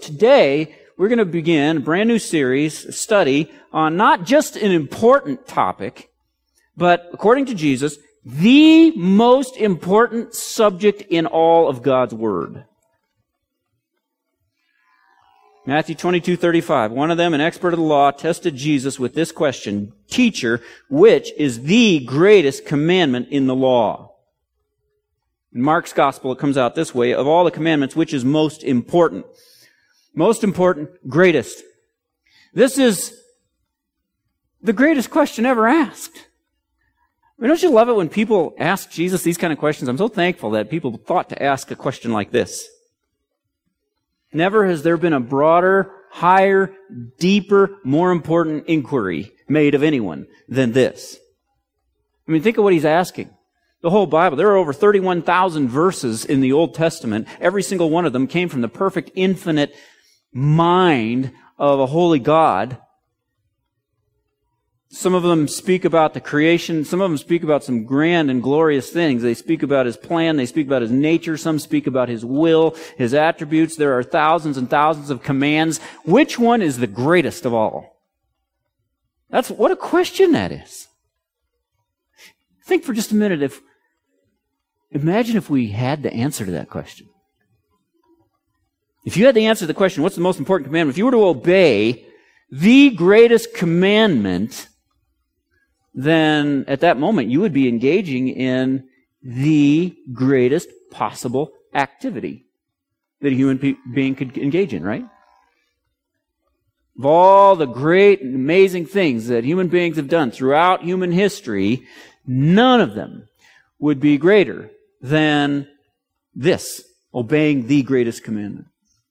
today we're going to begin a brand new series, a study on not just an important topic, but according to Jesus, the most important subject in all of God's Word. Matthew 22:35. One of them, an expert of the law, tested Jesus with this question, "Teacher, which is the greatest commandment in the law?" In Mark's Gospel, it comes out this way, of all the commandments, which is most important? Most important, greatest. This is the greatest question ever asked. I mean, don't you love it when people ask Jesus these kind of questions? I'm so thankful that people thought to ask a question like this. Never has there been a broader, higher, deeper, more important inquiry made of anyone than this. I mean, think of what he's asking. The whole Bible, there are over 31,000 verses in the Old Testament. Every single one of them came from the perfect, infinite mind of a holy God. Some of them speak about the creation. Some of them speak about some grand and glorious things. They speak about His plan. They speak about His nature. Some speak about His will, His attributes. There are thousands and thousands of commands. Which one is the greatest of all? What a question that is. Think for just a minute imagine if we had the answer to that question. If you had the answer to the question, what's the most important commandment? If you were to obey the greatest commandment, then at that moment you would be engaging in the greatest possible activity that a human being could engage in, right? Of all the great and amazing things that human beings have done throughout human history, none of them would be greater than this, obeying the greatest commandment.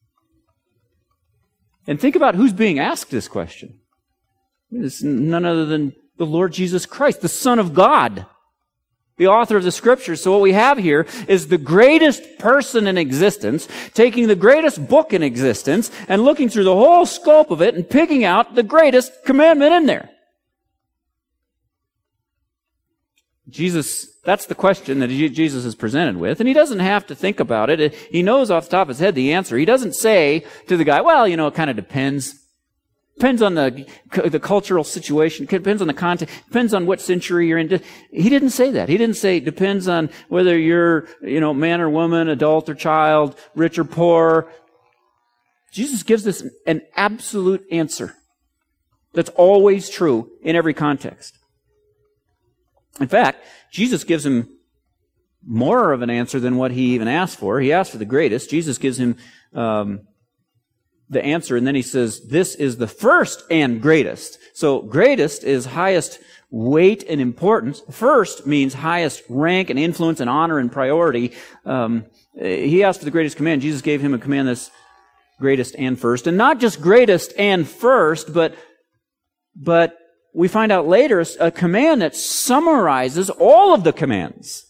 And think about who's being asked this question. It's none other than the Lord Jesus Christ, the Son of God, the author of the Scriptures. So what we have here is the greatest person in existence, taking the greatest book in existence and looking through the whole scope of it and picking out the greatest commandment in there. That's the question that Jesus is presented with, and he doesn't have to think about it. He knows off the top of his head the answer. He doesn't say to the guy, well, it kind of depends. Depends on the cultural situation. Depends on the context. Depends on what century you're in. He didn't say that. He didn't say it depends on whether you're, man or woman, adult or child, rich or poor. Jesus gives this an absolute answer that's always true in every context. In fact, Jesus gives him more of an answer than what he even asked for. He asked for the greatest. Jesus gives him the answer, and then he says, this is the first and greatest. So greatest is highest weight and importance. First means highest rank and influence and honor and priority. He asked for the greatest command. Jesus gave him a command that's greatest and first. And not just greatest and first, but we find out later a command that summarizes all of the commands.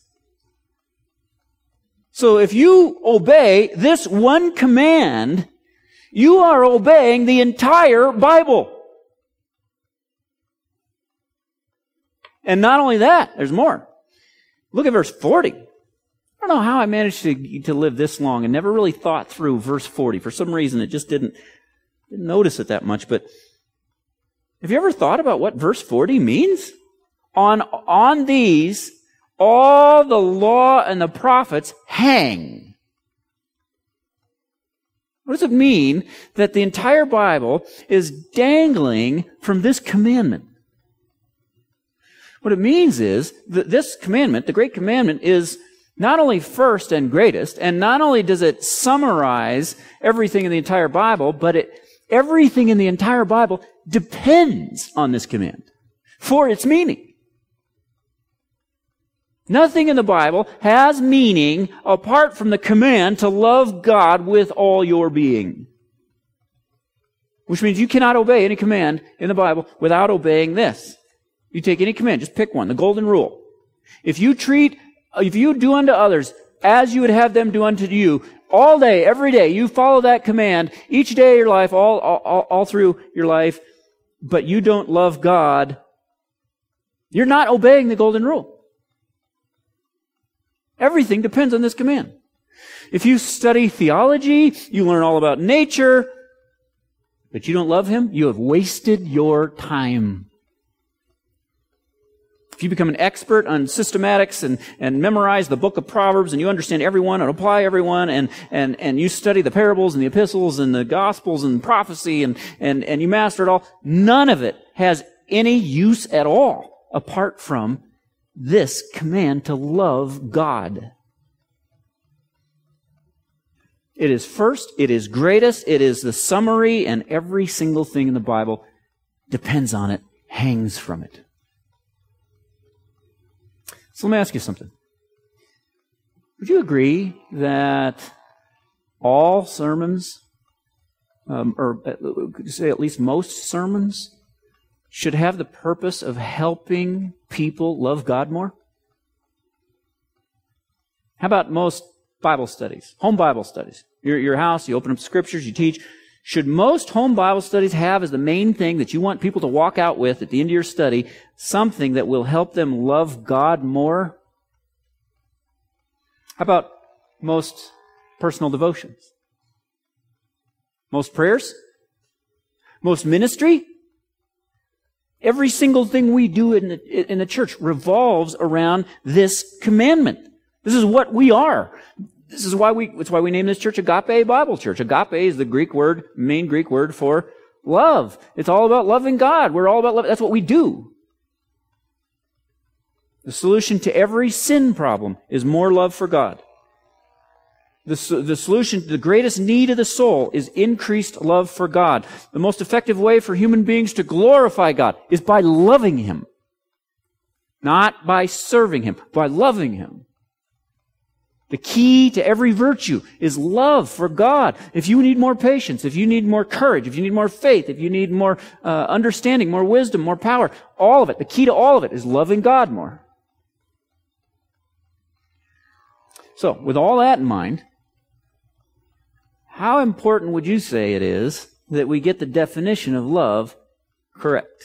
So if you obey this one command, you are obeying the entire Bible. And not only that, there's more. Look at verse 40. I don't know how I managed to live this long and never really thought through verse 40. For some reason, it just didn't notice it that much, but have you ever thought about what verse 40 means? On these, all the law and the prophets hang. What does it mean that the entire Bible is dangling from this commandment? What it means is that this commandment, the Great Commandment, is not only first and greatest, and not only does it summarize everything in the entire Bible, but everything in the entire Bible depends on this command for its meaning. Nothing in the Bible has meaning apart from the command to love God with all your being. Which means you cannot obey any command in the Bible without obeying this. You take any command, just pick one, the golden rule. If you do unto others as you would have them do unto you, all day, every day, you follow that command, each day of your life, all through your life, but you don't love God, you're not obeying the golden rule. Everything depends on this command. If you study theology, you learn all about nature, but you don't love Him, you have wasted your time. If you become an expert on systematics and memorize the book of Proverbs and you understand everyone and apply everyone and you study the parables and the epistles and the gospels and prophecy and you master it all, none of it has any use at all apart from this command to love God. It is first, it is greatest, it is the summary, and every single thing in the Bible depends on it, hangs from it. So let me ask you something. Would you agree that all sermons, or could you say at least most sermons, should have the purpose of helping people love God more? How about most Bible studies, home Bible studies? Your house, you open up scriptures, you teach. Should most home Bible studies have as the main thing that you want people to walk out with at the end of your study something that will help them love God more? How about most personal devotions? Most prayers? Most ministry? Every single thing we do in the church revolves around this commandment. This is what we are. This is why it's why we name this church Agape Bible Church. Agape is the main Greek word for love. It's all about loving God. We're all about love. That's what we do. The solution to every sin problem is more love for God. The solution to the greatest need of the soul is increased love for God. The most effective way for human beings to glorify God is by loving Him. Not by serving Him, by loving Him. The key to every virtue is love for God. If you need more patience, if you need more courage, if you need more faith, if you need more understanding, more wisdom, more power, all of it, the key to all of it is loving God more. So, with all that in mind, how important would you say it is that we get the definition of love correct?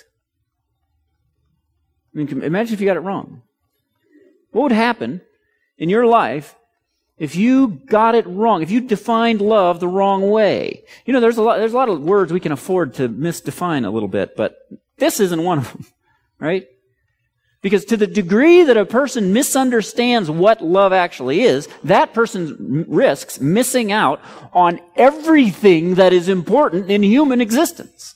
I mean, imagine if you got it wrong. What would happen in your life if you got it wrong, if you defined love the wrong way? You know, there's a lot of words we can afford to misdefine a little bit, but this isn't one of them, right? Because to the degree that a person misunderstands what love actually is, that person risks missing out on everything that is important in human existence.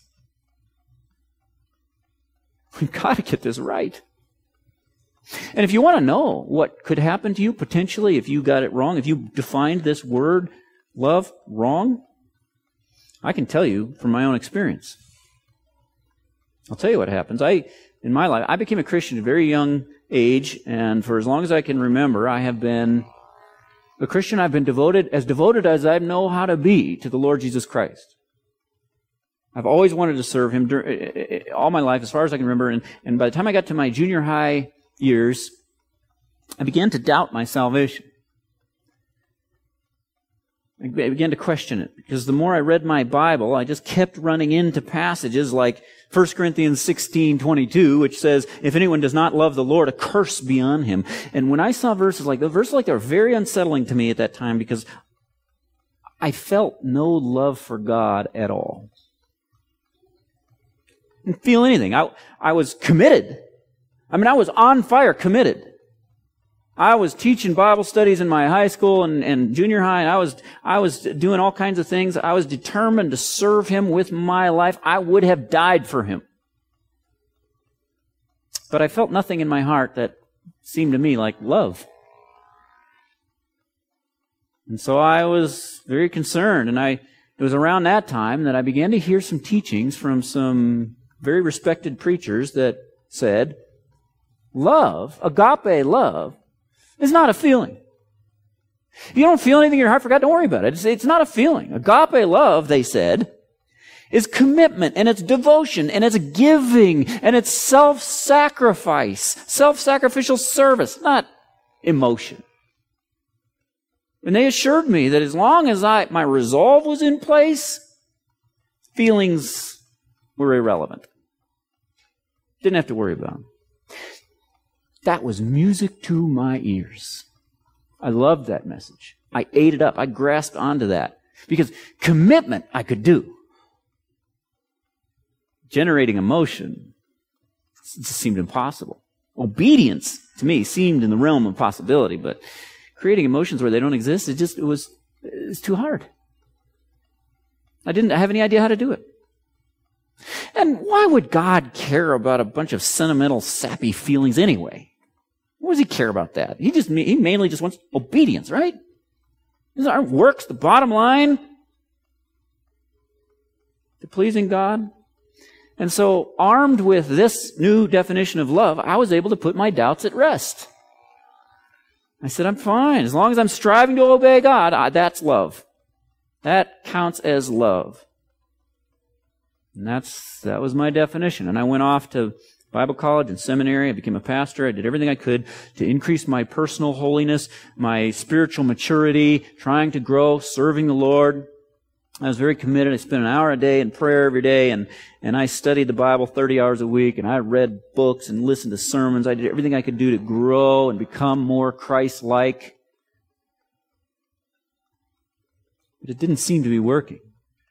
We've got to get this right. And if you want to know what could happen to you potentially if you got it wrong, if you defined this word, love, wrong, I can tell you from my own experience. I'll tell you what happens. In my life, I became a Christian at a very young age, and for as long as I can remember, I have been a Christian. I've been devoted as I know how to be to the Lord Jesus Christ. I've always wanted to serve Him all my life, as far as I can remember, and by the time I got to my junior high years, I began to doubt my salvation. I began to question it, because the more I read my Bible, I just kept running into passages like 1 Corinthians 16:22, which says, if anyone does not love the Lord, a curse be on him. And when I saw verses like that were very unsettling to me at that time, because I felt no love for God at all. I didn't feel anything. I was committed. I mean, I was on fire, committed. I was teaching Bible studies in my high school and junior high, and I was doing all kinds of things. I was determined to serve Him with my life. I would have died for Him. But I felt nothing in my heart that seemed to me like love. And so I was very concerned, and it was around that time that I began to hear some teachings from some very respected preachers that said, love, agape love, is not a feeling. If you don't feel anything in your heart for God, don't worry about it. It's not a feeling. Agape love, they said, is commitment, and it's devotion, and it's giving, and it's self-sacrifice, self-sacrificial service, not emotion. And they assured me that as long as my resolve was in place, feelings were irrelevant. Didn't have to worry about them. That was music to my ears. I loved that message. I ate it up. I grasped onto that. Because commitment I could do. Generating emotion just seemed impossible. Obedience, to me, seemed in the realm of possibility, but creating emotions where they don't exist, it was too hard. I didn't have any idea how to do it. And why would God care about a bunch of sentimental, sappy feelings anyway? What does he care about that? He mainly just wants obedience, right? These aren't works, the bottom line to pleasing God. And so, armed with this new definition of love, I was able to put my doubts at rest. I said, I'm fine. As long as I'm striving to obey God, that's love. That counts as love. And that was my definition. And I went off to Bible college and seminary. I became a pastor. I did everything I could to increase my personal holiness, my spiritual maturity, trying to grow, serving the Lord. I was very committed. I spent an hour a day in prayer every day, and I studied the Bible 30 hours a week, and I read books and listened to sermons. I did everything I could do to grow and become more Christ-like. But it didn't seem to be working.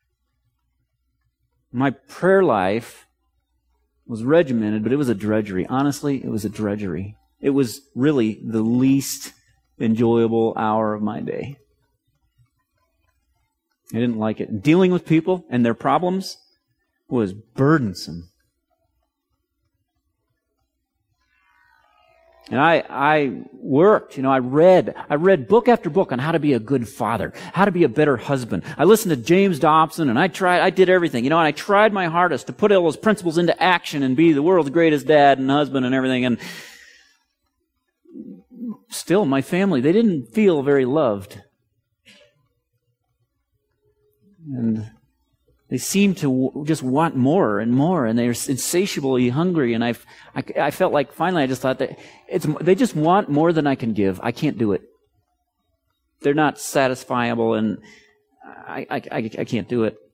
My prayer life was regimented, but it was a drudgery. Honestly, it was a drudgery. It was really the least enjoyable hour of my day. I didn't like it. And dealing with people and their problems was burdensome. And I worked, I read book after book on how to be a good father, how to be a better husband. I listened to James Dobson, and I did everything, and I tried my hardest to put all those principles into action and be the world's greatest dad and husband and everything. And still, my family, they didn't feel very loved. And they seemed to just want more and more, and they're insatiably hungry. And I felt like finally I just thought that they just want more than I can give. I can't do it. They're not satisfiable, and I can't do it.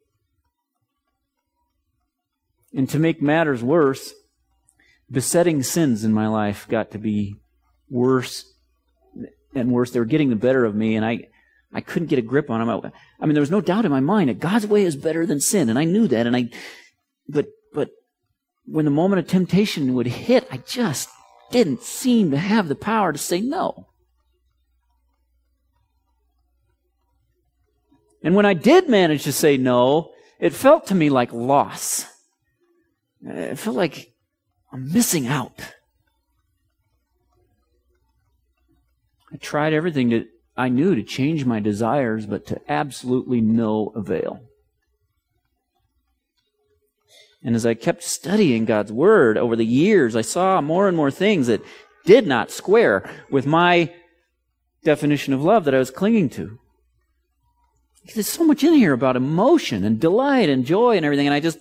And to make matters worse, besetting sins in my life got to be worse and worse. They were getting the better of me, and I couldn't get a grip on them. I mean, there was no doubt in my mind that God's way is better than sin, and I knew that. But when the moment of temptation would hit, I just didn't seem to have the power to say no. And when I did manage to say no, it felt to me like loss. It felt like I'm missing out. I tried everything that I knew to change my desires, but to absolutely no avail. And as I kept studying God's Word over the years, I saw more and more things that did not square with my definition of love that I was clinging to. There's so much in here about emotion and delight and joy and everything, and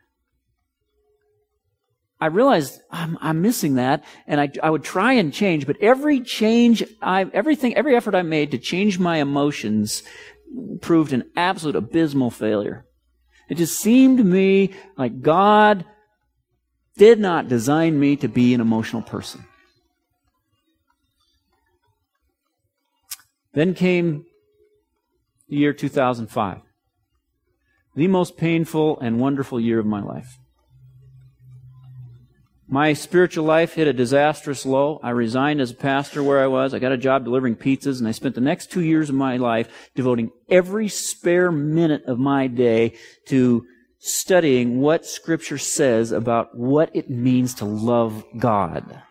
I realized I'm missing that, and I would try and change, but every effort I made to change my emotions proved an absolute abysmal failure. It just seemed to me like God did not design me to be an emotional person. Then came the year 2005, the most painful and wonderful year of my life. My spiritual life hit a disastrous low. I resigned as a pastor where I was. I got a job delivering pizzas, and I spent the next 2 years of my life devoting every spare minute of my day to studying what Scripture says about what it means to love God.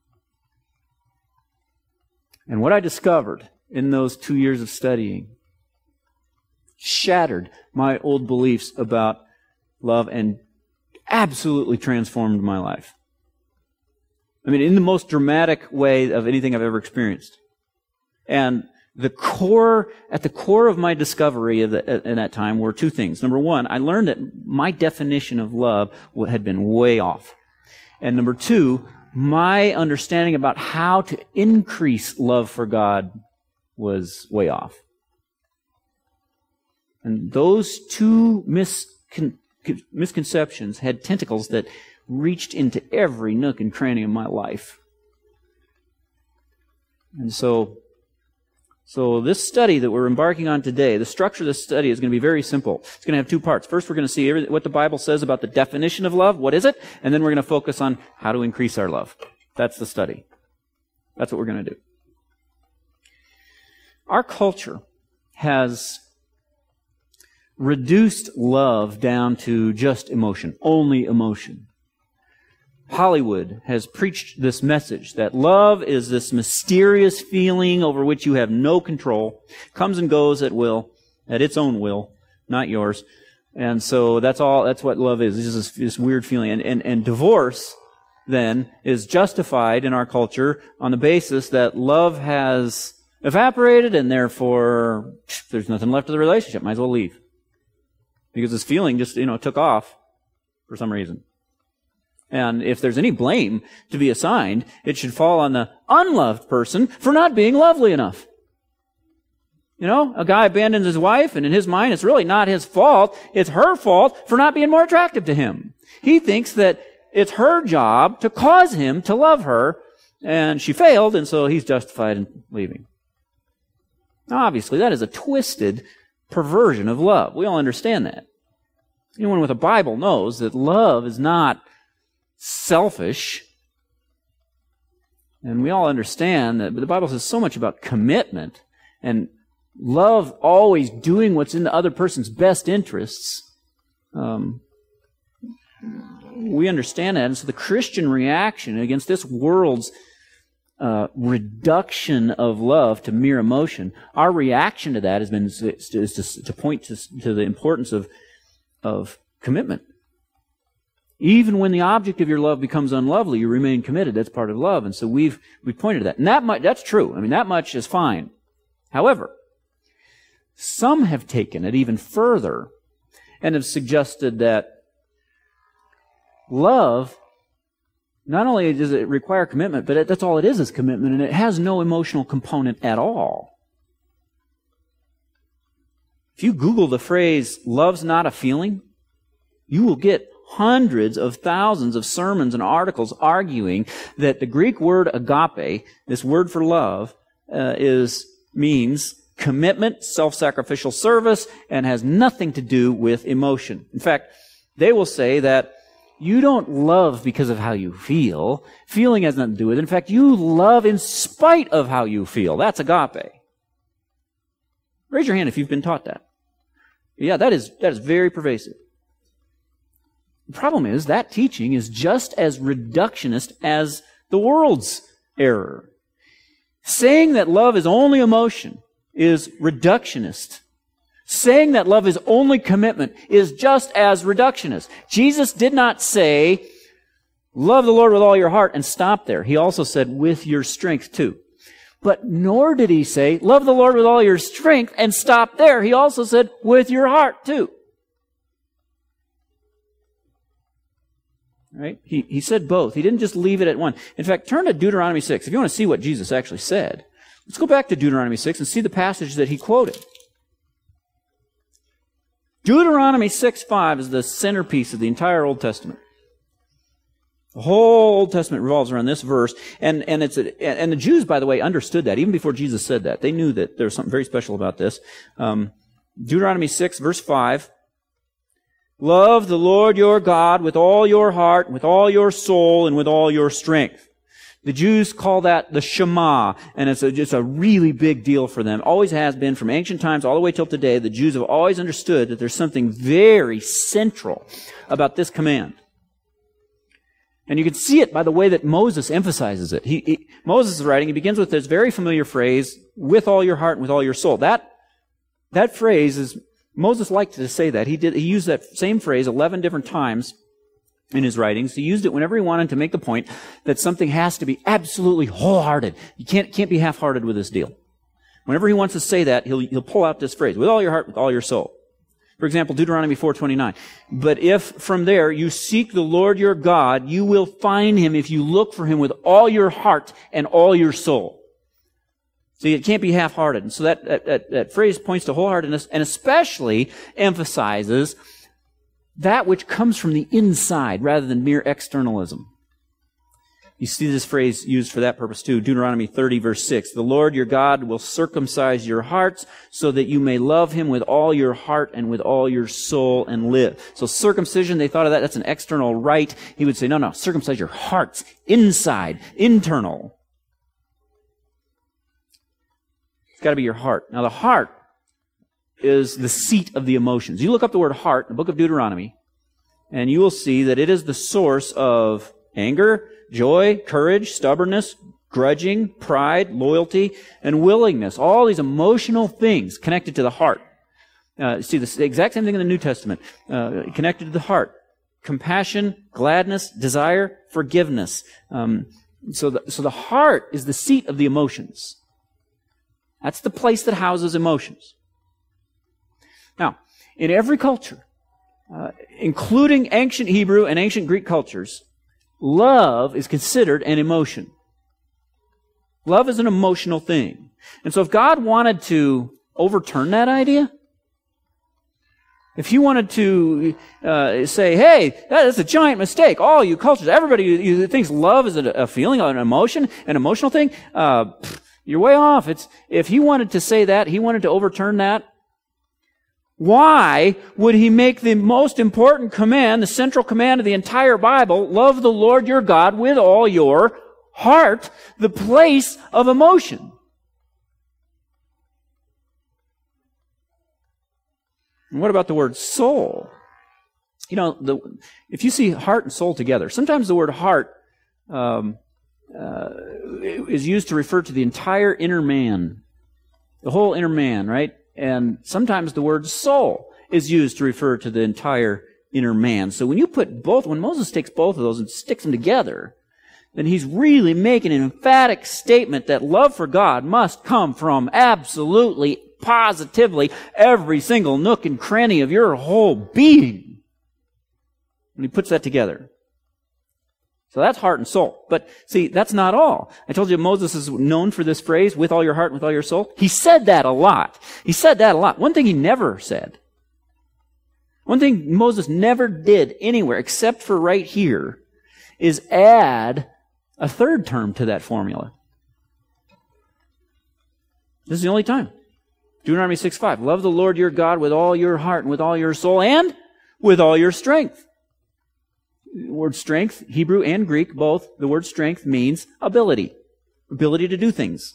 And what I discovered in those 2 years of studying shattered my old beliefs about love and absolutely transformed my life. I mean, in the most dramatic way of anything I've ever experienced. And at the core of my discovery in that time were two things. Number one, I learned that my definition of love had been way off. And number two, my understanding about how to increase love for God was way off. And those two misconceptions had tentacles that reached into every nook and cranny of my life. And so So this study that we're embarking on today, the structure of this study is going to be very simple. It's going to have two parts. First, we're going to see what the Bible says about the definition of love. What is it? And then we're going to focus on how to increase our love. That's the study. That's what we're going to do. Our culture has reduced love down to just emotion, only emotion. Hollywood has preached this message that love is this mysterious feeling over which you have no control, comes and goes at will, at its own will, not yours. And so that's what love is. It's just this weird feeling. And divorce, then, is justified in our culture on the basis that love has evaporated and therefore there's nothing left of the relationship. Might as well leave. Because this feeling just, took off for some reason. And if there's any blame to be assigned, it should fall on the unloved person for not being lovely enough. A guy abandons his wife, and in his mind, it's really not his fault. It's her fault for not being more attractive to him. He thinks that it's her job to cause him to love her, and she failed, and so he's justified in leaving. Now, obviously, that is a twisted perversion of love. We all understand that. Anyone with a Bible knows that love is not selfish. And we all understand that, but the Bible says so much about commitment and love always doing what's in the other person's best interests. We understand that. And so the Christian reaction against this world's reduction of love to mere emotion, our reaction to that has been to point to the importance of commitment. Even when the object of your love becomes unlovely, you remain committed. That's part of love. And so we've pointed to that. And that's true. That much is fine. However, some have taken it even further and have suggested that love, not only does it require commitment, but that's all it is commitment, and it has no emotional component at all. If you Google the phrase, "love's not a feeling," you will get hundreds of thousands of sermons and articles arguing that the Greek word agape, this word for love, means commitment, self-sacrificial service, and has nothing to do with emotion. In fact, they will say that you don't love because of how you feel. Feeling has nothing to do with it. In fact, you love in spite of how you feel. That's agape. Raise your hand if you've been taught that. Yeah, that is very pervasive. The problem is that teaching is just as reductionist as the world's error. Saying that love is only emotion is reductionist. Saying that love is only commitment is just as reductionist. Jesus did not say, love the Lord with all your heart and stop there. He also said, with your strength too. But nor did he say, love the Lord with all your strength and stop there. He also said, with your heart too. Right? He said both. He didn't just leave it at one. In fact, turn to Deuteronomy 6. If you want to see what Jesus actually said, let's go back to Deuteronomy 6 and see the passage that he quoted. Deuteronomy 6:5 is the centerpiece of the entire Old Testament. The whole Old Testament revolves around this verse, and the Jews, by the way, understood that even before Jesus said that. They knew that there was something very special about this. Deuteronomy 6, verse 5. Love the Lord your God with all your heart, with all your soul, and with all your strength. The Jews call that the Shema, and it's a really big deal for them. Always has been from ancient times all the way till today. The Jews have always understood that there's something very central about this command. And you can see it by the way that Moses emphasizes it. Moses is writing, he begins with this very familiar phrase, with all your heart and with all your soul. That phrase is, Moses liked to say that. He used that same phrase 11 different times in his writings. He used it whenever he wanted to make the point that something has to be absolutely wholehearted. You can't be half-hearted with this deal. Whenever he wants to say that, he'll pull out this phrase, with all your heart, with all your soul. For example, Deuteronomy 4:29. But if from there you seek the Lord your God, you will find him if you look for him with all your heart and all your soul. See, it can't be half-hearted. And so that phrase points to wholeheartedness and especially emphasizes that which comes from the inside rather than mere externalism. You see this phrase used for that purpose too. Deuteronomy 30, verse 6. The Lord your God will circumcise your hearts so that you may love Him with all your heart and with all your soul and live. So circumcision, they thought of that's an external rite. He would say, no, circumcise your hearts, inside, internal. It's got to be your heart. Now the heart is the seat of the emotions. You look up the word heart in the book of Deuteronomy, and you will see that it is the source of anger, joy, courage, stubbornness, grudging, pride, loyalty, and willingness. All these emotional things connected to the heart. See, the exact same thing in the New Testament. Connected to the heart. Compassion, gladness, desire, forgiveness. So the heart is the seat of the emotions. That's the place that houses emotions. Now, in every culture, including ancient Hebrew and ancient Greek cultures, love is considered an emotion. Love is an emotional thing. And so if God wanted to overturn that idea, if He wanted to say, hey, that's a giant mistake, all you cultures, everybody thinks love is a feeling, an emotion, an emotional thing, you're way off. If He wanted to say that, He wanted to overturn that, why would He make the most important command, the central command of the entire Bible, love the Lord your God with all your heart, the place of emotion? And what about the word soul? You know, if you see heart and soul together, sometimes the word heart is used to refer to the entire inner man, the whole inner man, right? And sometimes the word soul is used to refer to the entire inner man. So when Moses takes both of those and sticks them together, then he's really making an emphatic statement that love for God must come from absolutely, positively, every single nook and cranny of your whole being. And he puts that together. So that's heart and soul. But see, that's not all. I told you Moses is known for this phrase, with all your heart and with all your soul. He said that a lot. One thing he never said, one thing Moses never did anywhere except for right here, is add a third term to that formula. This is the only time. Deuteronomy 6:5. Love the Lord your God with all your heart and with all your soul and with all your strength. The word strength, Hebrew and Greek, both, the word strength means ability to do things.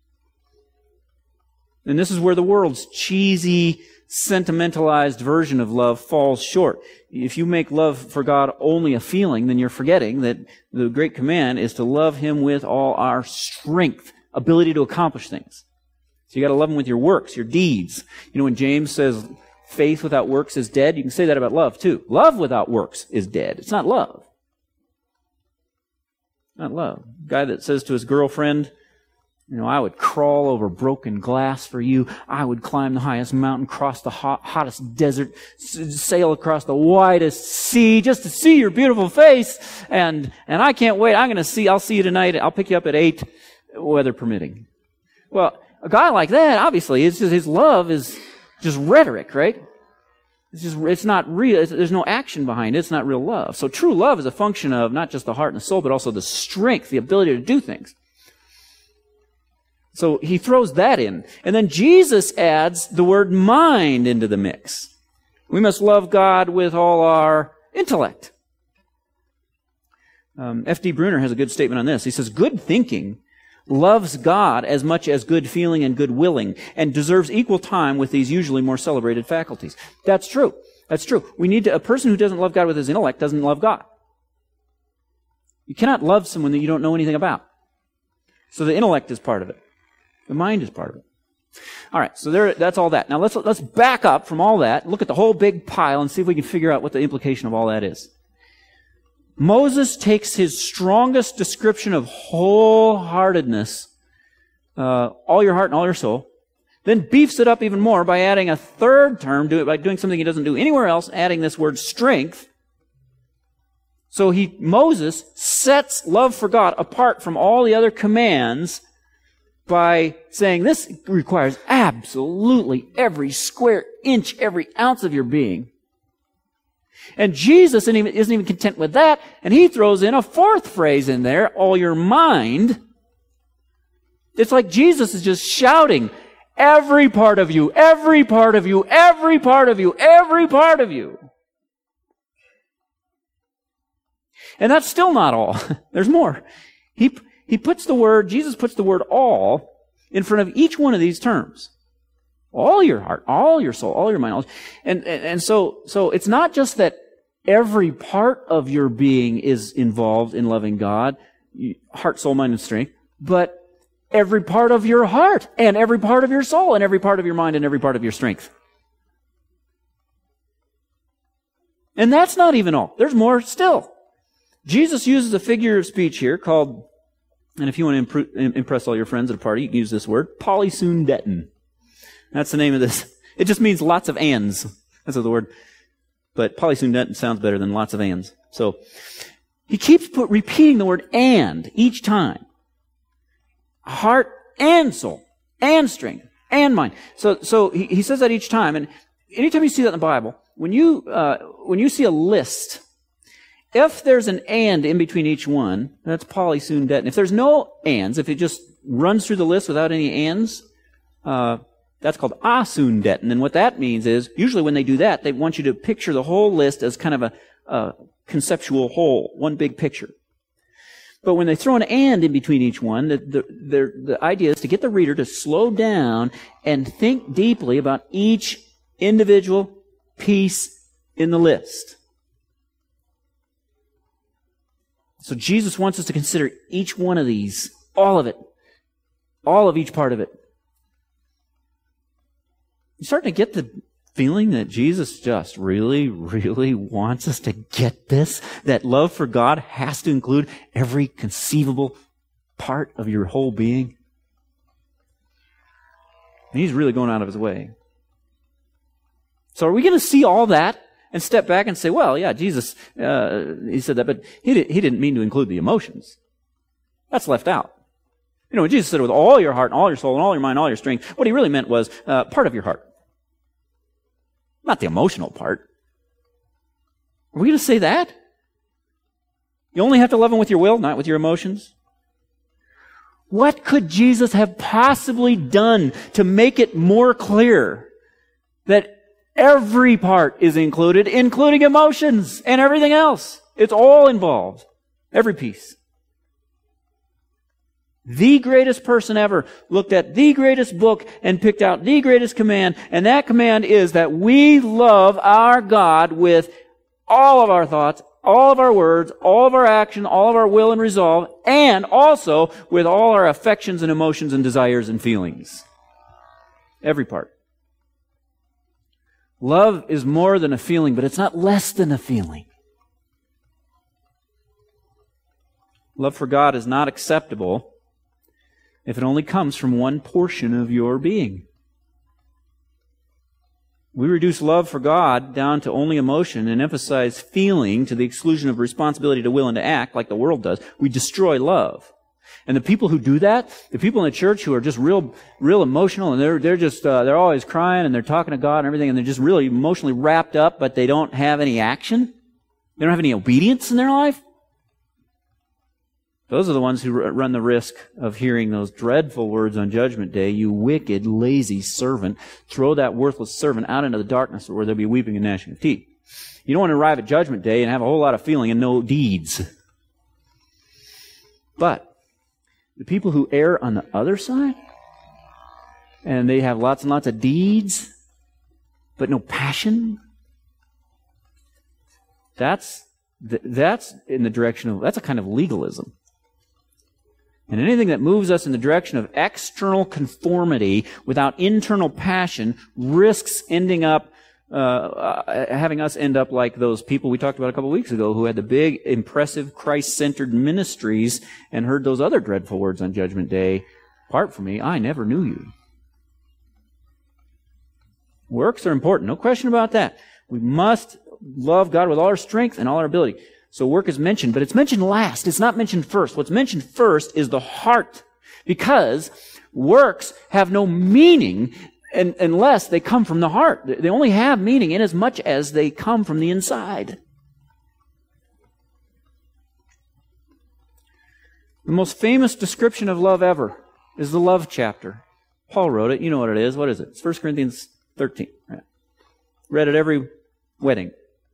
And this is where the world's cheesy, sentimentalized version of love falls short. If you make love for God only a feeling, then you're forgetting that the great command is to love Him with all our strength, ability to accomplish things. So you got to love Him with your works, your deeds. You know, when James says faith without works is dead, you can say that about love too. Love without works is dead. It's not love. Not love. Guy that says to his girlfriend, you know, I would crawl over broken glass for you. I would climb the highest mountain, cross the hottest desert, sail across the widest sea just to see your beautiful face. And I can't wait. I'll see you tonight. I'll pick you up at 8, weather permitting. Well, a guy like that, obviously, his love is just rhetoric, right? It's not real. There's no action behind it. It's not real love. So true love is a function of not just the heart and the soul, but also the strength, the ability to do things. So he throws that in. And then Jesus adds the word mind into the mix. We must love God with all our intellect. F.D. Bruner has a good statement on this. He says, good thinking loves God as much as good feeling and good willing, and deserves equal time with these usually more celebrated faculties. That's true. That's true. A person who doesn't love God with his intellect doesn't love God. You cannot love someone that you don't know anything about. So the intellect is part of it. The mind is part of it. All right, so that's all that. Now let's back up from all that, look at the whole big pile, and see if we can figure out what the implication of all that is. Moses takes his strongest description of wholeheartedness, all your heart and all your soul, then beefs it up even more by adding a third term, by doing something he doesn't do anywhere else, adding this word strength. So Moses sets love for God apart from all the other commands by saying this requires absolutely every square inch, every ounce of your being. And Jesus isn't even content with that, and he throws in a fourth phrase in there, all your mind. It's like Jesus is just shouting, every part of you, every part of you, every part of you, every part of you. And that's still not all. There's more. Jesus puts the word all in front of each one of these terms. All your heart, all your soul, all your mind. And so it's not just that every part of your being is involved in loving God, heart, soul, mind, and strength, but every part of your heart, and every part of your soul, and every part of your mind, and every part of your strength. And that's not even all. There's more still. Jesus uses a figure of speech here called, and if you want to impress all your friends at a party, you can use this word, polysyndeton. That's the name of this. It just means lots of ands. That's the word. But polysyndeton sounds better than lots of ands. So he keeps repeating the word and each time. Heart and soul, and strength, and mind. So he says that each time. And anytime you see that in the Bible, when you see a list, if there's an and in between each one, that's polysyndeton. If there's no ands, if it just runs through the list without any ands, that's called asyndeton. And what that means is, usually when they do that, they want you to picture the whole list as kind of a conceptual whole, one big picture. But when they throw an and in between each one, the idea is to get the reader to slow down and think deeply about each individual piece in the list. So Jesus wants us to consider each one of these, all of it, all of each part of it. You starting to get the feeling that Jesus just really, really wants us to get this? That love for God has to include every conceivable part of your whole being? And he's really going out of his way. So are we going to see all that and step back and say, well, yeah, Jesus, he said that, but he didn't mean to include the emotions. That's left out. You know, when Jesus said with all your heart and all your soul and all your mind, all your strength, what he really meant was part of your heart. Not the emotional part. Are we going to say that? You only have to love him with your will, not with your emotions? What could Jesus have possibly done to make it more clear that every part is included, including emotions and everything else? It's all involved. Every piece. The greatest person ever looked at the greatest book and picked out the greatest command, and that command is that we love our God with all of our thoughts, all of our words, all of our action, all of our will and resolve, and also with all our affections and emotions and desires and feelings. Every part. Love is more than a feeling, but it's not less than a feeling. Love for God is not acceptable if it only comes from one portion of your being. We reduce love for God down to only emotion and emphasize feeling to the exclusion of responsibility to will and to act like the world does. We destroy love. And the people who do that, the people in the church who are just real emotional, and they're always crying and they're talking to God and everything, and they're just really emotionally wrapped up, but they don't have any action. They don't have any obedience in their life. Those are the ones who run the risk of hearing those dreadful words on Judgment Day, "You wicked, lazy servant, throw that worthless servant out into the darkness where there'll be weeping and gnashing of teeth." You don't want to arrive at Judgment Day and have a whole lot of feeling and no deeds. But the people who err on the other side, and they have lots and lots of deeds, but no passion, that's in the direction of, that's a kind of legalism. And anything that moves us in the direction of external conformity without internal passion risks ending up, having us end up like those people we talked about a couple of weeks ago who had the big, impressive, Christ-centered ministries and heard those other dreadful words on Judgment Day, "Apart from me, I never knew you." Works are important, no question about that. We must love God with all our strength and all our ability. So work is mentioned, but it's mentioned last. It's not mentioned first. What's mentioned first is the heart, because works have no meaning unless they come from the heart. They only have meaning in as much as they come from the inside. The most famous description of love ever is the love chapter. Paul wrote it. You know what it is. What is it? It's 1 Corinthians 13. Right? Read at every wedding.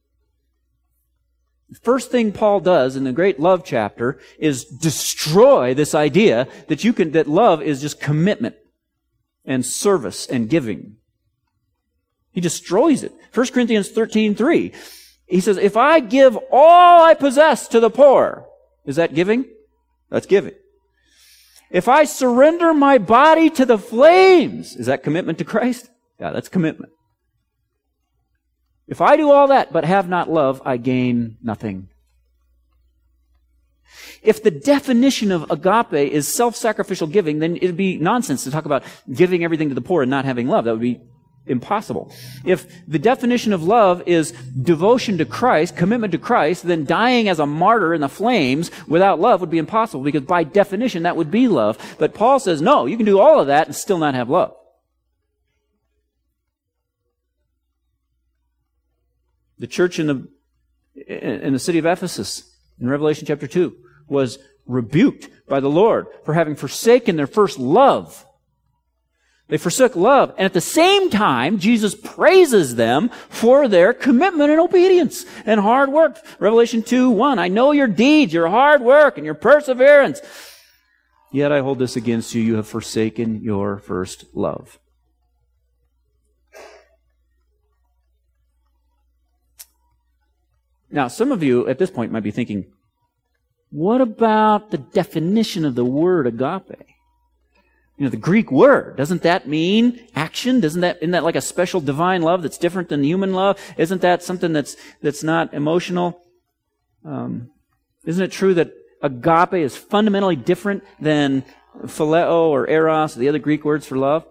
The first thing Paul does in the great love chapter is destroy this idea that love is just commitment and service and giving. He destroys it. 1 Corinthians 13:3. He says, if I give all I possess to the poor, is that giving? That's giving. If I surrender my body to the flames, is that commitment to Christ? Yeah, that's commitment. If I do all that but have not love, I gain nothing. If the definition of agape is self-sacrificial giving, then it'd be nonsense to talk about giving everything to the poor and not having love. That would be impossible. If the definition of love is devotion to Christ, commitment to Christ, then dying as a martyr in the flames without love would be impossible, because by definition that would be love. But Paul says, no, you can do all of that and still not have love. The church in the city of Ephesus, in Revelation chapter 2, was rebuked by the Lord for having forsaken their first love. They forsook love. And at the same time, Jesus praises them for their commitment and obedience and hard work. Revelation 2:1, I know your deeds, your hard work, and your perseverance. Yet I hold this against you. You have forsaken your first love. Now, some of you at this point might be thinking, what about the definition of the word agape? You know, the Greek word, doesn't that mean action? Isn't that like a special divine love that's different than human love? Isn't that something that's not emotional? Isn't it true that agape is fundamentally different than phileo or eros, the other Greek words for love?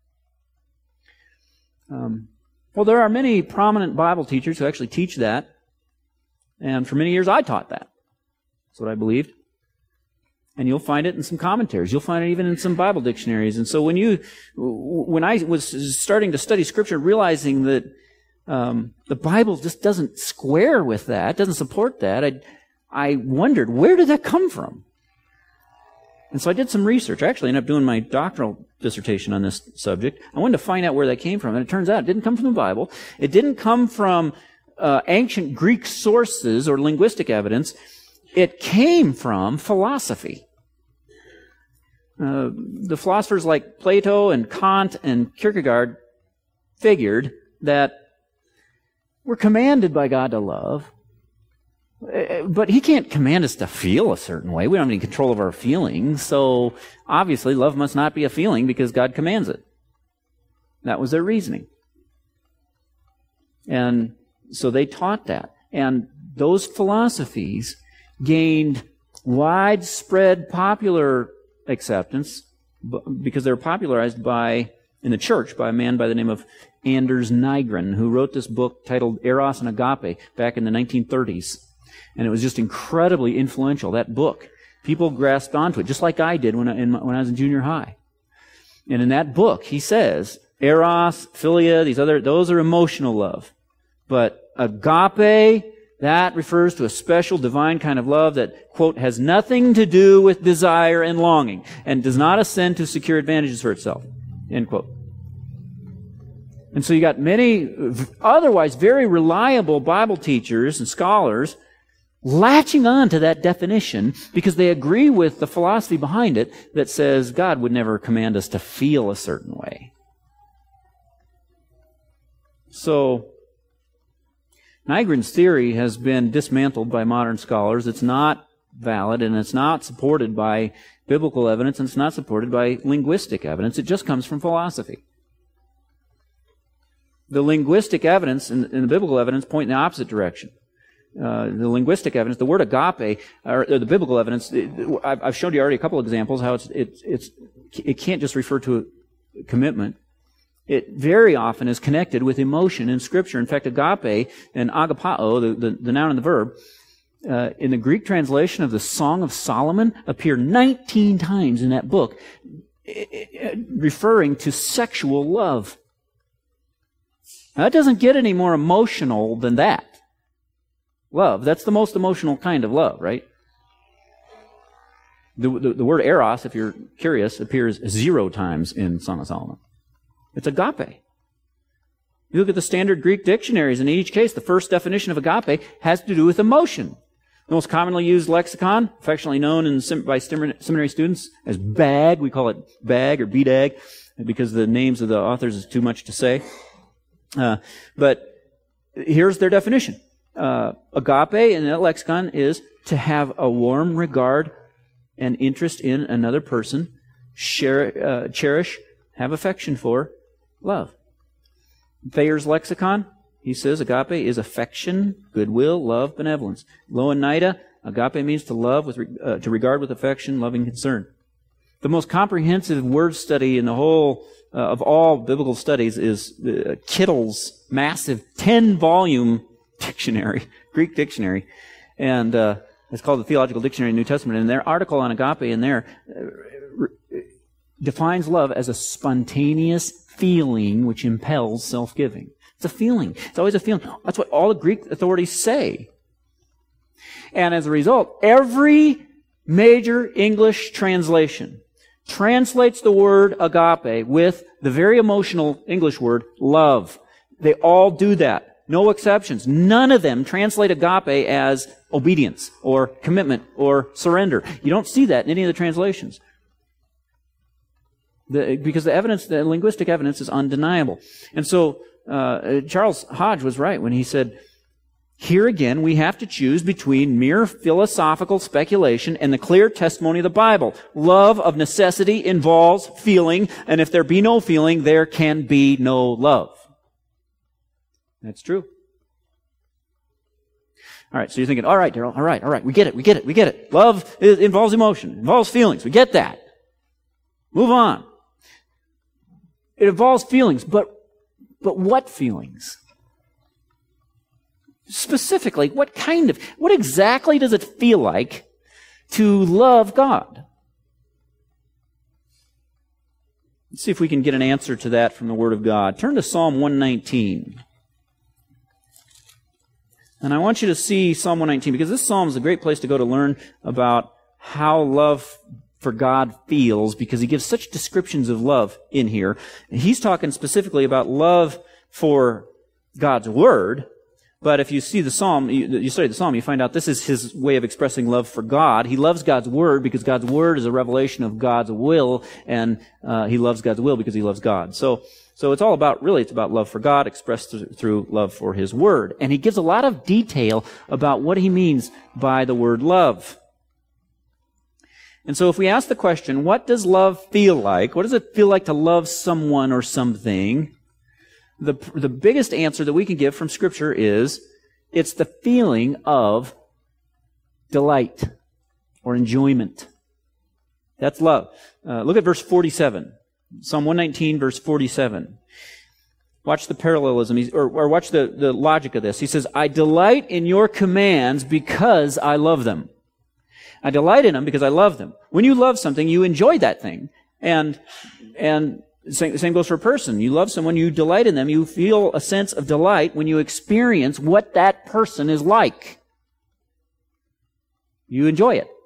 Well, there are many prominent Bible teachers who actually teach that. And for many years I taught that. That's what I believed. And you'll find it in some commentaries. You'll find it even in some Bible dictionaries. And so when I was starting to study Scripture, realizing that the Bible just doesn't square with that, doesn't support that, I wondered, where did that come from? And so I did some research. I actually ended up doing my doctoral dissertation on this subject. I wanted to find out where that came from. And it turns out it didn't come from the Bible. It didn't come from ancient Greek sources or linguistic evidence. It came from philosophy. The philosophers like Plato and Kant and Kierkegaard figured that we're commanded by God to love, but He can't command us to feel a certain way. We don't have any control of our feelings, so obviously love must not be a feeling because God commands it. That was their reasoning. And so they taught that. And those philosophies gained widespread popular acceptance because they were popularized in the church by a man by the name of Anders Nygren, who wrote this book titled Eros and Agape back in the 1930s. And it was just incredibly influential, that book. People grasped onto it, just like I did when I was in junior high. And in that book, he says, Eros, Philia, those are emotional love. But agape, that refers to a special divine kind of love that, quote, has nothing to do with desire and longing and does not ascend to secure advantages for itself, end quote. And so you got many otherwise very reliable Bible teachers and scholars latching on to that definition because they agree with the philosophy behind it that says God would never command us to feel a certain way. So Nygren's theory has been dismantled by modern scholars. It's not valid, and it's not supported by biblical evidence, and it's not supported by linguistic evidence. It just comes from philosophy. The linguistic evidence and the biblical evidence point in the opposite direction. The linguistic evidence, the word agape, or the biblical evidence, I've shown you already a couple of examples how it can't just refer to commitment. It very often is connected with emotion in Scripture. In fact, agape and agapao, the noun and the verb, in the Greek translation of the Song of Solomon, appear 19 times in that book, referring to sexual love Now, that doesn't get any more emotional than that. Love. That's the most emotional kind of love, right? The word eros, if you're curious, appears 0 times in Song of Solomon. It's agape. You look at the standard Greek dictionaries, and in each case, the first definition of agape has to do with emotion. The most commonly used lexicon, affectionately known by seminary students as BAG, we call it BAG or BDAG, because the names of the authors is too much to say. But here's their definition. Agape in that lexicon is to have a warm regard and interest in another person, cherish, have affection for, love. Thayer's lexicon, he says agape is affection, goodwill, love, benevolence. Louw-Nida, agape means to love, to regard with affection, loving concern. The most comprehensive word study in the whole of all biblical studies is Kittle's massive 10-volume dictionary, Greek dictionary, and it's called the Theological Dictionary of the New Testament. And their article on agape in there defines love as a spontaneous feeling which impels self-giving. It's a feeling. It's always a feeling. That's what all the Greek authorities say. And as a result, every major English translation translates the word agape with the very emotional English word love. They all do that. No exceptions. None of them translate agape as obedience or commitment or surrender. You don't see that in any of the translations. Because the linguistic evidence is undeniable. And so Charles Hodge was right when he said, here again we have to choose between mere philosophical speculation and the clear testimony of the Bible. Love of necessity involves feeling, and if there be no feeling, there can be no love. That's true. All right, so you're thinking, all right, Daryl, all right, we get it. Love involves emotion, involves feelings. We get that. Move on. It involves feelings, but what feelings? Specifically, what exactly does it feel like to love God? Let's see if we can get an answer to that from the Word of God. Turn to Psalm 119. And I want you to see Psalm 119, because this psalm is a great place to go to learn about how love for God feels, because he gives such descriptions of love in here. And he's talking specifically about love for God's Word, but if you see the psalm, you study the psalm, you find out this is his way of expressing love for God. He loves God's Word because God's Word is a revelation of God's will, and he loves God's will because he loves God. So it's all about, really, it's about love for God expressed through love for his Word. And he gives a lot of detail about what he means by the word love. And so if we ask the question, what does love feel like? What does it feel like to love someone or something? The biggest answer that we can give from Scripture is, it's the feeling of delight or enjoyment. That's love. Look at verse 47. Psalm 119, verse 47. Watch the parallelism, or watch the logic of this. He says, I delight in your commands because I love them. I delight in them because I love them. When you love something, you enjoy that thing. And the same goes for a person. You love someone, you delight in them, you feel a sense of delight when you experience what that person is like. You enjoy it.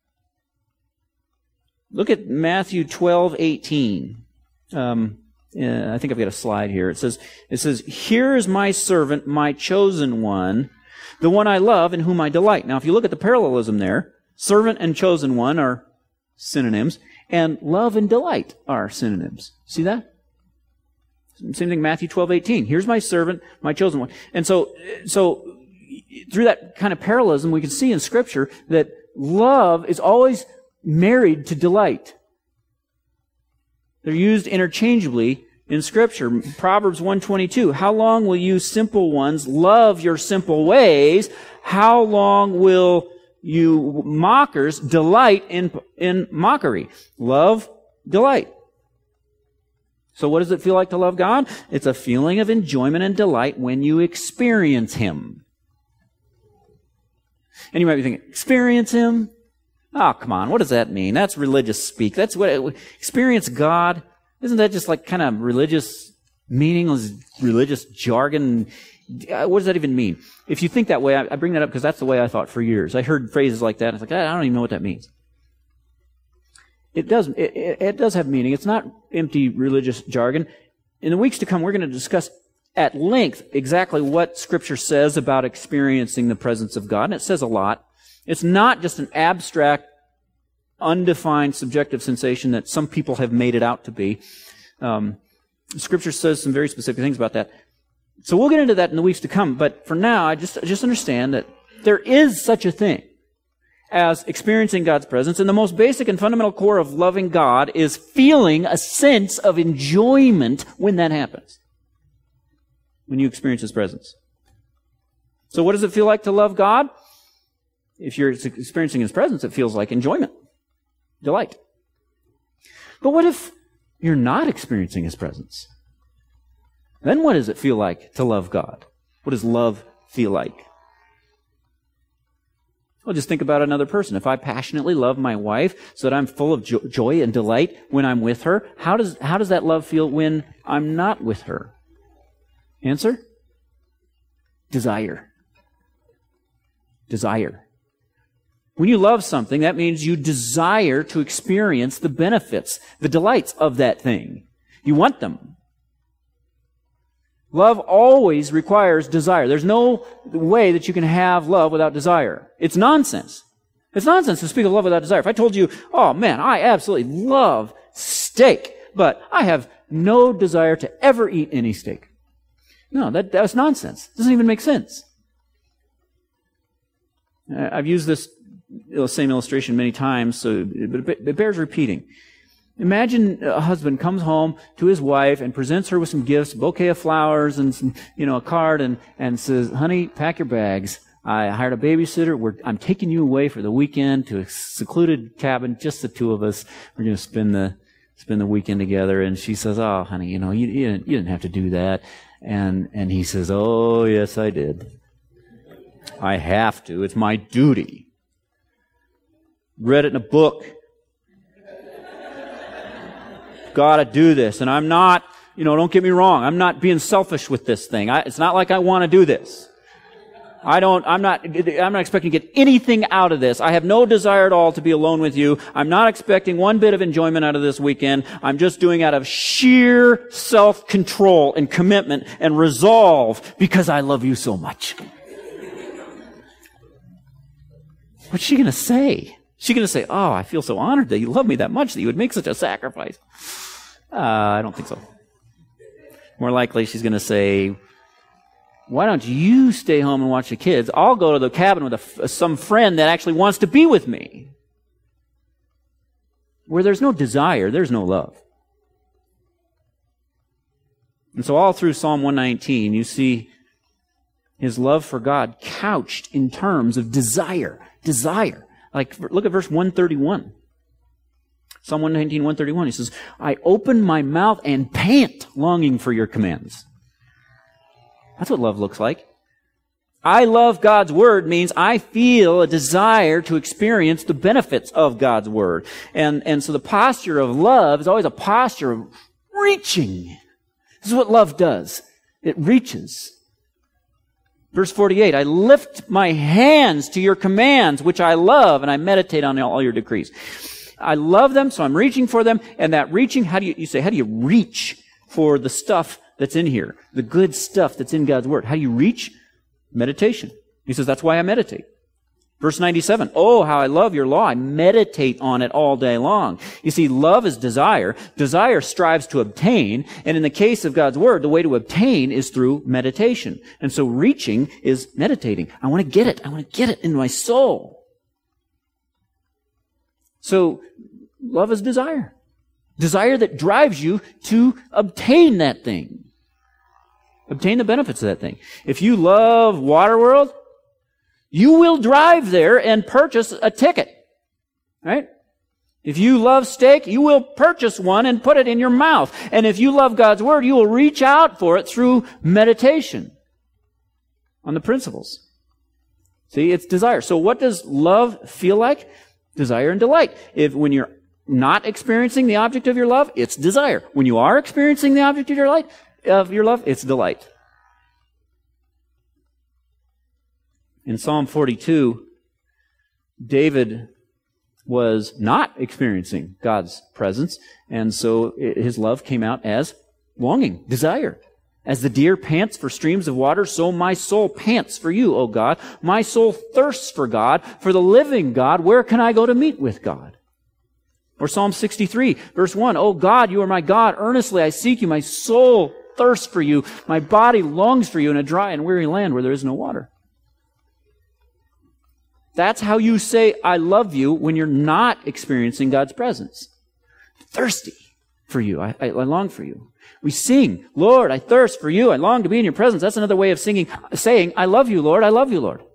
Look at Matthew 12:18. I think I've got a slide here. It says, here is my servant, my chosen one, the one I love and whom I delight. Now, if you look at the parallelism there, servant and chosen one are synonyms, and love and delight are synonyms. See that? Same thing, Matthew 12:18. Here's my servant, my chosen one. And so through that kind of parallelism, we can see in Scripture that love is always married to delight. They're used interchangeably in Scripture. Proverbs 1:22. How long will you simple ones love your simple ways? How long will you mockers delight in mockery? Love, delight. So what does it feel like to love God? It's a feeling of enjoyment and delight when you experience Him. And you might be thinking, experience Him? Oh, come on, what does that mean? That's religious speak. That's what experience God. Isn't that just like kind of religious meaningless religious jargon. What does that even mean? If you think that way, I bring that up because that's the way I thought for years. I heard phrases like that. I was like, I don't even know what that means. It does have meaning. It's not empty religious jargon. In the weeks to come, we're going to discuss at length exactly what Scripture says about experiencing the presence of God, and it says a lot. It's not just an abstract, undefined, subjective sensation that some people have made it out to be. Scripture says some very specific things about that. So we'll get into that in the weeks to come, but for now, I just understand that there is such a thing as experiencing God's presence, and the most basic and fundamental core of loving God is feeling a sense of enjoyment when that happens, when you experience His presence. So what does it feel like to love God? If you're experiencing His presence, it feels like enjoyment, delight. But what if you're not experiencing His presence? Then what does it feel like to love God? What does love feel like? Well, just think about another person. If I passionately love my wife so that I'm full of joy and delight when I'm with her, how does that love feel when I'm not with her? Answer? Desire. Desire. When you love something, that means you desire to experience the benefits, the delights of that thing. You want them. Love always requires desire. There's no way that you can have love without desire. It's nonsense. It's nonsense to speak of love without desire. If I told you, oh man, I absolutely love steak, but I have no desire to ever eat any steak. No, that's nonsense. It doesn't even make sense. I've used this same illustration many times, so it bears repeating. Imagine a husband comes home to his wife and presents her with some gifts, a bouquet of flowers and some, a card, and says, "Honey, pack your bags. I hired a babysitter. I'm taking you away for the weekend to a secluded cabin, just the two of us. We're going to spend the weekend together." And she says, "Oh, honey, you didn't have to do that." And he says, "Oh, yes, I did. I have to. It's my duty. Read it in a book. Got to do this. And I'm not, don't get me wrong, I'm not being selfish with this thing. It's not like I want to do this. I'm not expecting to get anything out of this. I have no desire at all to be alone with you. I'm not expecting one bit of enjoyment out of this weekend. I'm just doing out of sheer self-control and commitment and resolve because I love you so much." What's she going to say? She's going to say, "Oh, I feel so honored that you love me that much, that you would make such a sacrifice." I don't think so. More likely, she's going to say, "Why don't you stay home and watch the kids? I'll go to the cabin with some friend that actually wants to be with me." Where there's no desire, there's no love. And so all through Psalm 119, you see His love for God couched in terms of desire. Desire. Like, look at verse 131. Psalm 119, 131. He says, "I open my mouth and pant, longing for your commands." That's what love looks like. I love God's Word means I feel a desire to experience the benefits of God's Word. And so the posture of love is always a posture of reaching. This is what love does. It reaches. Verse 48, "I lift my hands to your commands, which I love, and I meditate on all your decrees." I love them, so I'm reaching for them. And that reaching, how do you reach for the stuff that's in here? The good stuff that's in God's Word. How do you reach? Meditation. He says, that's why I meditate. Verse 97, "Oh, how I love your law. I meditate on it all day long." You see, love is desire. Desire strives to obtain. And in the case of God's Word, the way to obtain is through meditation. And so reaching is meditating. I want to get it. I want to get it into my soul. So love is desire. Desire that drives you to obtain that thing. Obtain the benefits of that thing. If you love Waterworld, you will drive there and purchase a ticket, right? If you love steak, you will purchase one and put it in your mouth. And if you love God's Word, you will reach out for it through meditation on the principles. See, it's desire. So what does love feel like? Desire and delight. When you're not experiencing the object of your love, it's desire. When you are experiencing the object of your of your love? It's delight. In Psalm 42, David was not experiencing God's presence, and so his love came out as longing, desire. As the deer pants for streams of water, so my soul pants for you, O God. My soul thirsts for God, for the living God. Where can I go to meet with God? Or Psalm 63, verse 1, O God, you are my God. Earnestly I seek you. My soul thirsts for you. My body longs for you in a dry and weary land where there is no water. That's how you say, I love you, when you're not experiencing God's presence. Thirsty for you. I long for you. We sing, Lord, I thirst for you. I long to be in your presence. That's another way of saying, I love you, Lord. I love you, Lord.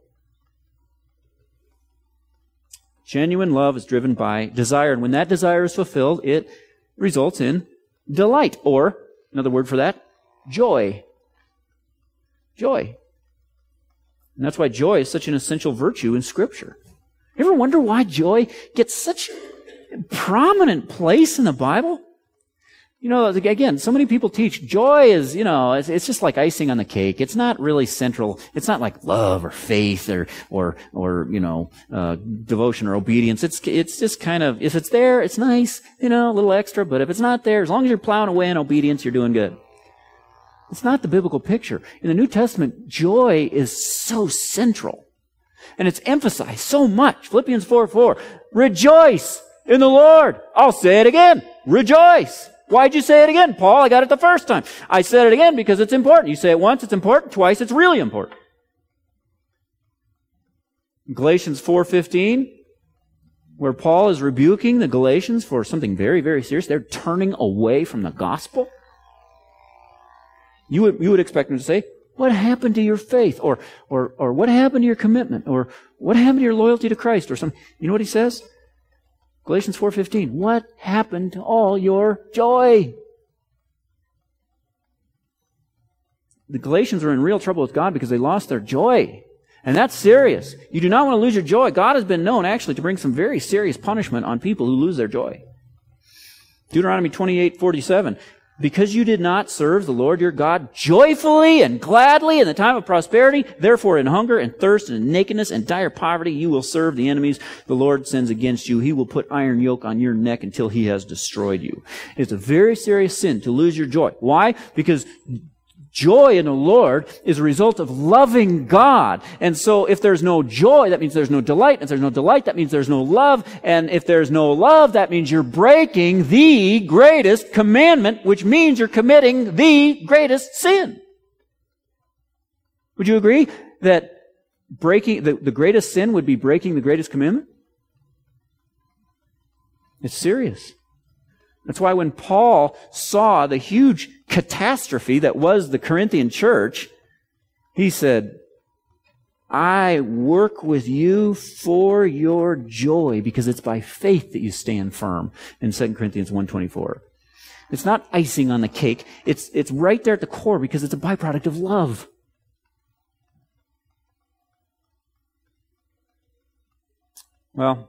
Genuine love is driven by desire. And when that desire is fulfilled, it results in delight. Or, another word for that, joy. Joy. And that's why joy is such an essential virtue in Scripture. You ever wonder why joy gets such a prominent place in the Bible? You know, again, so many people teach joy is, it's just like icing on the cake. It's not really central. It's not like love or faith or devotion or obedience. It's just kind of, if it's there, it's nice, a little extra. But if it's not there, as long as you're plowing away in obedience, you're doing good. It's not the biblical picture. In the New Testament, joy is so central. And it's emphasized so much. Philippians 4:4. Rejoice in the Lord. I'll say it again. Rejoice. Why'd you say it again, Paul? I got it the first time. I said it again because it's important. You say it once, it's important. Twice, it's really important. Galatians 4:15, where Paul is rebuking the Galatians for something very, very serious. They're turning away from the gospel. You would expect him to say, what happened to your faith? Or what happened to your commitment? Or what happened to your loyalty to Christ? Or something. You know what he says? Galatians 4:15. What happened to all your joy? The Galatians were in real trouble with God because they lost their joy. And that's serious. You do not want to lose your joy. God has been known actually to bring some very serious punishment on people who lose their joy. Deuteronomy 28:47. Because you did not serve the Lord your God joyfully and gladly in the time of prosperity, therefore in hunger and thirst and in nakedness and dire poverty you will serve the enemies the Lord sends against you. He will put iron yoke on your neck until he has destroyed you. It's a very serious sin to lose your joy. Why? Because joy in the Lord is a result of loving God. And so if there's no joy, that means there's no delight. If there's no delight, that means there's no love. And if there's no love, that means you're breaking the greatest commandment, which means you're committing the greatest sin. Would you agree that breaking the greatest sin would be breaking the greatest commandment? It's serious. That's why when Paul saw the huge catastrophe that was the Corinthian church, he said, I work with you for your joy because it's by faith that you stand firm in 2 Corinthians 1:24. It's not icing on the cake. It's right there at the core because it's a byproduct of love. Well,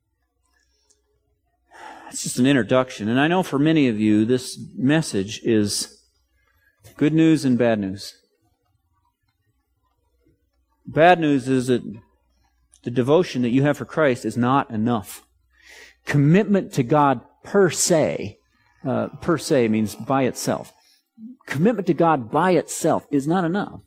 it's just an introduction. And I know for many of you, this message is good news and bad news. Bad news is that the devotion that you have for Christ is not enough. Commitment to God per se means by itself. Commitment to God by itself is not enough.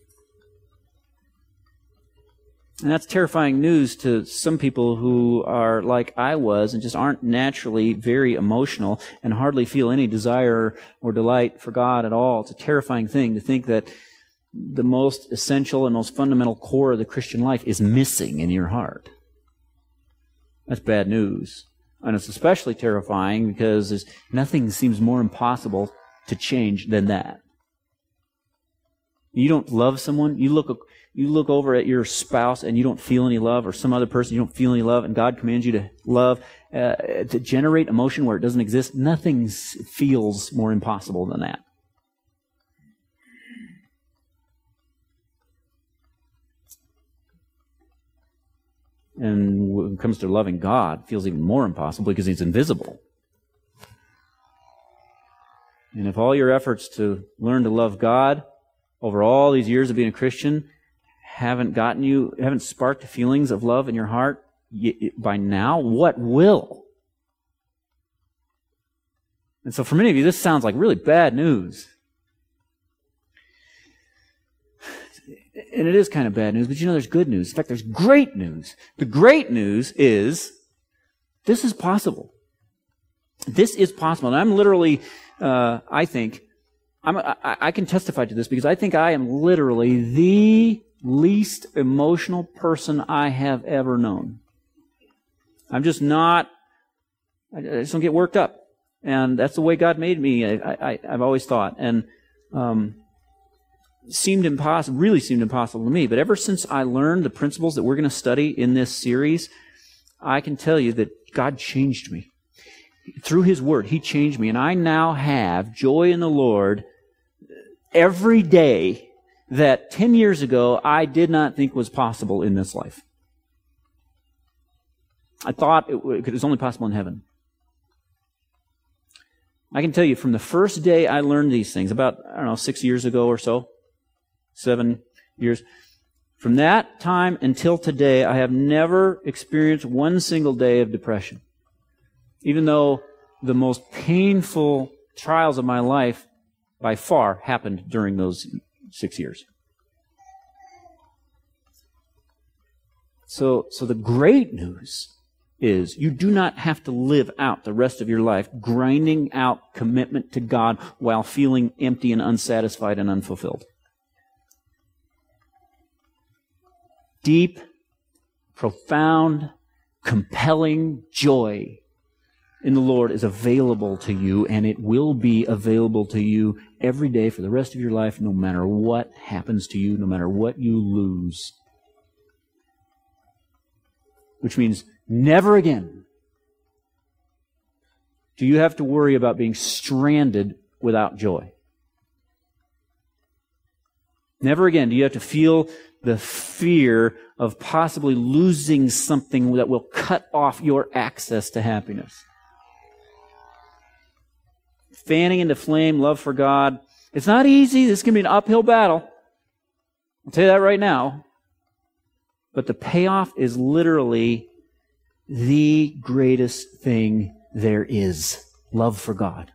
And that's terrifying news to some people who are like I was and just aren't naturally very emotional and hardly feel any desire or delight for God at all. It's a terrifying thing to think that the most essential and most fundamental core of the Christian life is missing in your heart. That's bad news. And it's especially terrifying because nothing seems more impossible to change than that. You don't love someone, you look over at your spouse and you don't feel any love, or some other person you don't feel any love, and God commands you to love, to generate emotion where it doesn't exist. Nothing feels more impossible than that. And when it comes to loving God, it feels even more impossible because He's invisible. And if all your efforts to learn to love God over all these years of being a Christian haven't sparked feelings of love in your heart by now, what will? And so for many of you, this sounds like really bad news. And it is kind of bad news, but there's good news. In fact, there's great news. The great news is this is possible. This is possible. And I'm literally, I can testify to this because I think I am literally the least emotional person I have ever known. I'm just not, I just don't get worked up. And that's the way God made me, I've always thought. And really seemed impossible to me. But ever since I learned the principles that we're going to study in this series, I can tell you that God changed me. Through His Word, He changed me. And I now have joy in the Lord every day that 10 years ago I did not think was possible in this life. I thought it was only possible in heaven. I can tell you from the first day I learned these things, about, 6 years ago or so, 7 years, from that time until today, I have never experienced one single day of depression. Even though the most painful trials of my life by far happened during those 6 years. So the great news is you do not have to live out the rest of your life grinding out commitment to God while feeling empty and unsatisfied and unfulfilled. Deep, profound, compelling joy in the Lord is available to you, and it will be available to you every day for the rest of your life, no matter what happens to you, no matter what you lose. Which means never again do you have to worry about being stranded without joy. Never again do you have to feel the fear of possibly losing something that will cut off your access to happiness. Fanning into flame, love for God. It's not easy. This can be an uphill battle. I'll tell you that right now. But the payoff is literally the greatest thing there is. Love for God.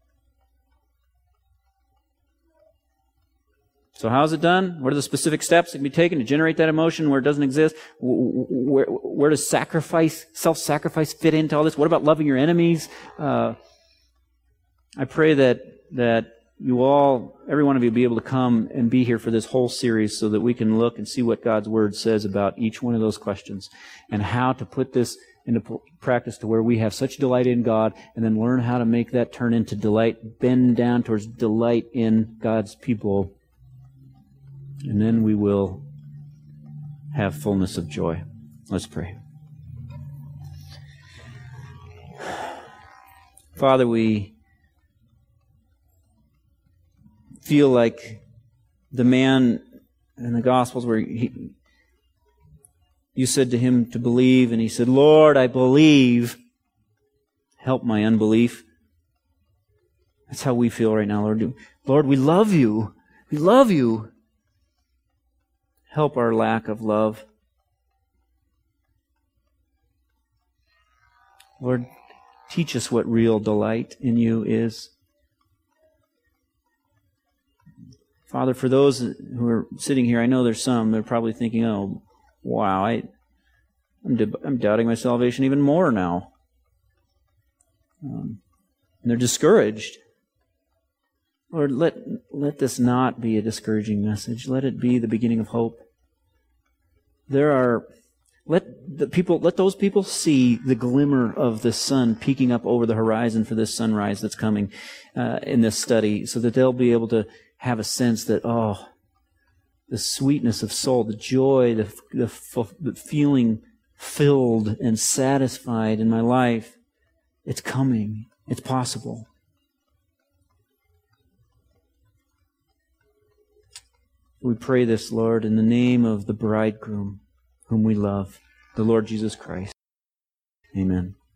So how is it done? What are the specific steps that can be taken to generate that emotion where it doesn't exist? Where does self-sacrifice fit into all this? What about loving your enemies? I pray that you all, every one of you, be able to come and be here for this whole series so that we can look and see what God's Word says about each one of those questions and how to put this into practice to where we have such delight in God and then learn how to make that turn into delight, bend down towards delight in God's people. And then we will have fullness of joy. Let's pray. Father, we feel like the man in the Gospels where you said to him to believe, and he said, Lord, I believe. Help my unbelief. That's how we feel right now, Lord. Lord, we love you. We love you. Help our lack of love. Lord, teach us what real delight in you is. Father, for those who are sitting here, I know there's some, they're probably thinking, oh, wow, I'm doubting my salvation even more now. And they're discouraged. Lord, let this not be a discouraging message. Let it be the beginning of hope. Let those people see the glimmer of the sun peeking up over the horizon for this sunrise that's coming in this study, so that they'll be able to have a sense that, the sweetness of soul, the joy, the feeling filled and satisfied in my life, it's coming. It's possible. We pray this, Lord, in the name of the bridegroom whom we love, the Lord Jesus Christ. Amen.